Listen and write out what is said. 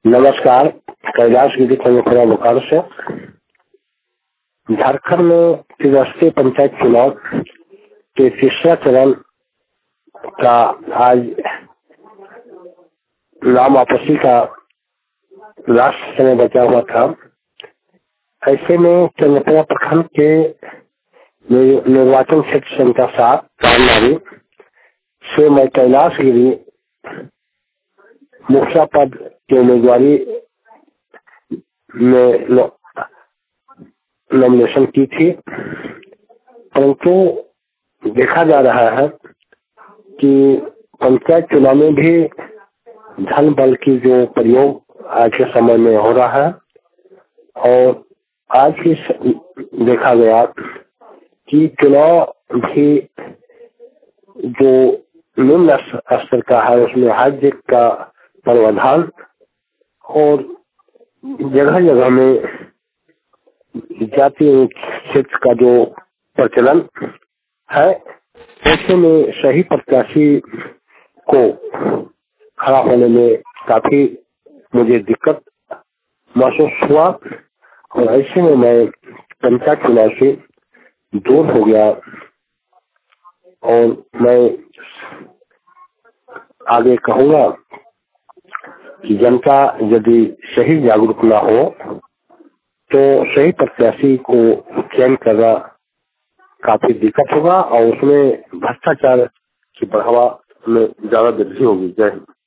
नमस्कार। कैलाश गिरी खंडपुरा बोकारो से। झारखंड में त्रिराष्ट्रीय पंचायत चुनाव के तीसरा चरण का आज नाम वापसी का लास्ट समय बचा हुआ था। ऐसे में चंद्रपुरा प्रखंड के निर्वाचन क्षेत्र संख्या 7 कामनारी से मैं कैलाश गिरी मुखिया पद की उम्मीदवारी में नॉमिनेशन की थी, परंतु देखा जा रहा है कि पंचायत चुनाव में भी धन बल की जो प्रयोग आज के समय में हो रहा है और आज ही देखा गया कि चुनाव भी जो निम्न स्तर का है उसमें हाईजेक का प्रावधान और जगह जगह में जातीय क्षेत्र का जो प्रचलन है, ऐसे में सही प्रत्याशी को खड़ा होने में काफी मुझे दिक्कत महसूस हुआ और ऐसे में मैं पंचायत चुनाव से दूर हो गया और मैं आगे कहूँगा कि जनता यदि सही जागरूक ना हो तो सही प्रत्याशी को चयन करना काफी दिक्कत होगा और उसमें भ्रष्टाचार की बढ़ावा में ज्यादा वृद्धि होगी। जय हिंद।